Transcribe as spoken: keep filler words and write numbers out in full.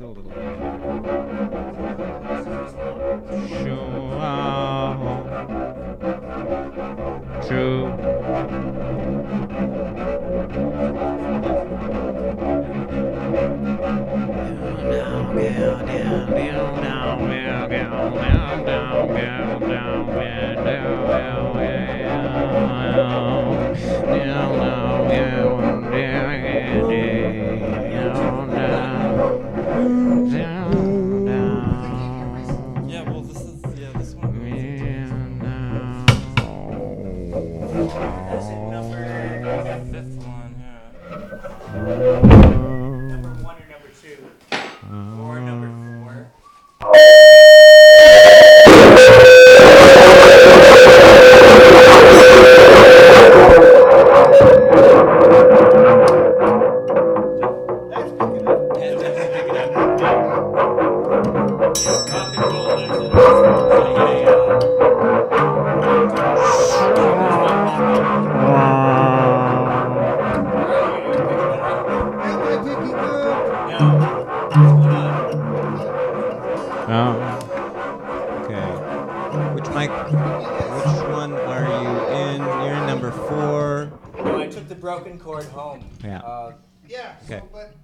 do a little bit. True. Yeah, well, this is, yeah, this one goes That's it, number fifth one, yeah. number one or number two? Or number four? That's picking up. Yeah, that's picking up. Rock and roll, there's a, Oh. Okay. Which mic? Which one are you in? You're in number four. No, I took the broken chord home. Yeah. Uh, Yeah, Okay. so, but